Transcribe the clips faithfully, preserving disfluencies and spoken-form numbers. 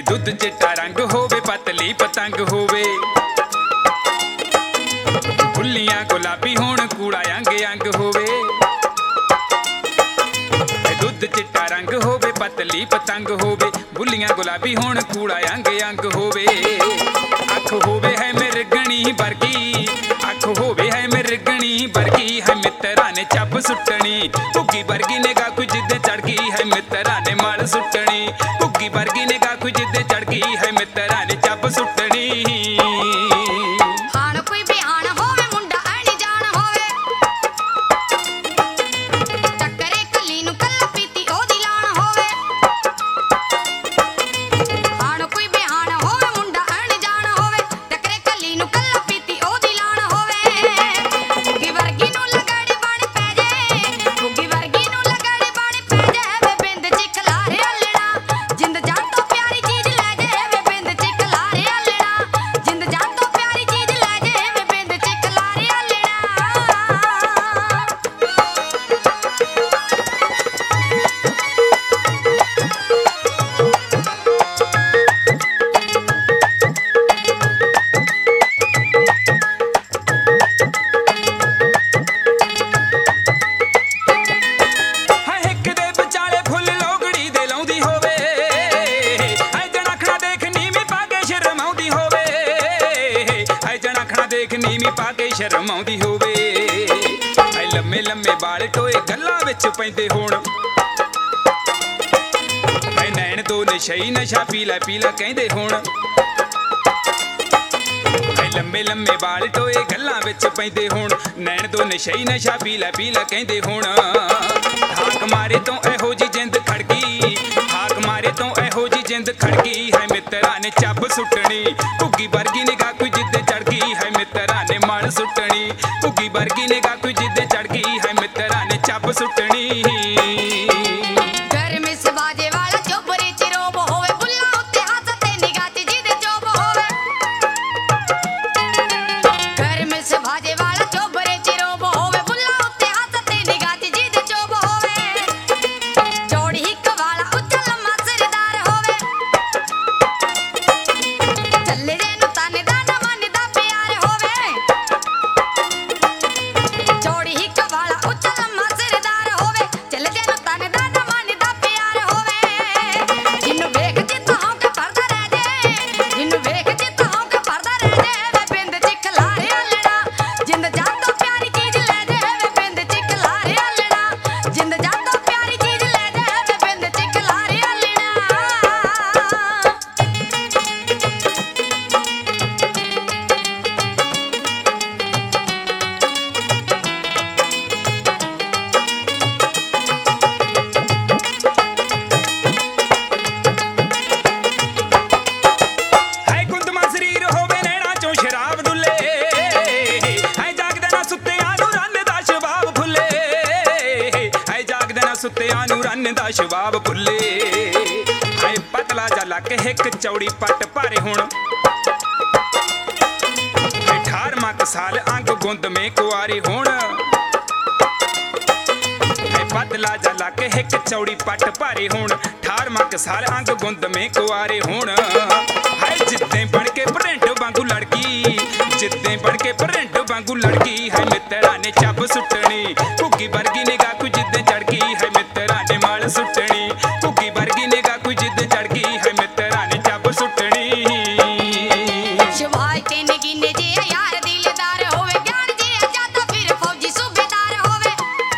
दुध चिट्टा रंग होवे पतली पतंग होवे बुल्लियां गुलाबी होण कूड़ा अंग अंग होवे दुध चिट्टा रंग होवे पतली पतंग होवे बुल्लियां गुलाबी होण कूड़ा अंग अंग होवे अख होवे है मिर्गणी वर्गी अख होवे है मिर्गणी वर्गी है मित्रा ने चप सुट्टनी घुग्गी वर्गी ने गा कुछ जिद्दे चढ़ गई है मित्रा ने माल सुट्टनी घुग्गी वर्गी ने गा कुछ जिद्दे चढ़ गई है मित्रा ने चप सुट्टनी नीवी पाके शर्म आउंदी होवे ऐ लम्मे लम्मे बाल टोए गल्लां विच पैंदे होण ऐ नैण दो नशई नशा पीला पीला कहंदे होण ऐ लम्मे लम्मे बाल टोए गल्लां विच पैंदे होण नैण दो नशई नशा पीला पीला कहंदे होण हाक मारे तो एहो जी जिंद खड़गी हाक मारे तो एहो जी जिंद खड़गी है मित्रा ने चप सुट्टनी घुग्गी वर्गी ने गा कोई जिद्दे चढ़ गई है मित्रा ने माल सुट्टनी घुग्गी वर्गी ने गा कोई जिद्दे चढ़ गई है मित्रा ने चप सुट्टनी सुत्तियां नूं रन दा शबाब भुल्ले हाय पतला जा लक हिक चौड़ी पट भारे होण अठारहवां क साल अंग गुंद में कुआरे होण पतला जा लक हिक चौड़ी पट भारे होण अठारहवां क साल अंग गुंद में कुआरे होण हाय जिद्दे बण के प्रिंट वांगू लड़की जिद्दे बण के प्रिंट वांगू लड़की है मित्रा ने चप सुट्टनी घुग्गी वर्गी ने गा कोई जिद्दे चढ़ गई है मित्रा ने माल सुट्टनी घुग्गी वर्गी ने गा कोई जिद्दे चढ़ गई है मित्रा ने चप सुट्टनी शिवाय तेने गिने जे यार दिलदार होवे ज्ञान जे जाता फिर फौजी सूबेदार होवे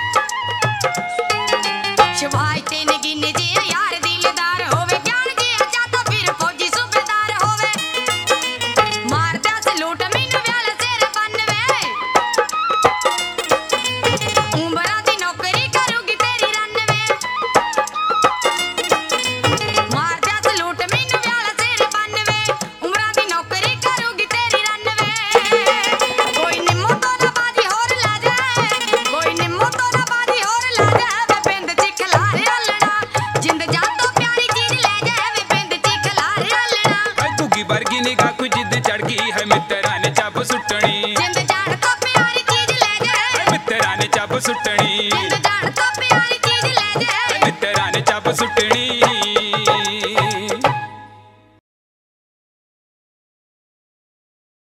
शिवाय तेने गिने जे यार दिलदार होवे ज्ञान जे जाता फिर फौजी सूबेदार होवे मारदा से लूट मैनू व्याल सिर बनवे उम्रा दी नौकरी करूगी तेरी रनवे मारदा से लूट मैनू व्याल सिर बनवे उम्रा दी नौकरी करूगी तेरी रनवे कोई निम्मो तो ना बाजी होर ला जाए कोई निम्मो तो ना बाजी होर ला जाए वे पिंड च खलारे हलना जिंद जान तो प्यारी चीज ले जाए वे पिंड च खलारे हलना हाय घुग्गी वर्गी ने गा कोई जिद्दे चढ़ गई है मित्रा ने चप सुट्टनी जिंद जान तो प्यारी चीज ले जाए मित्रा ने चप सुट्टनी जिंद जान तो प्यारी चीज ले जाए मित्रा ने चप सुट्टनी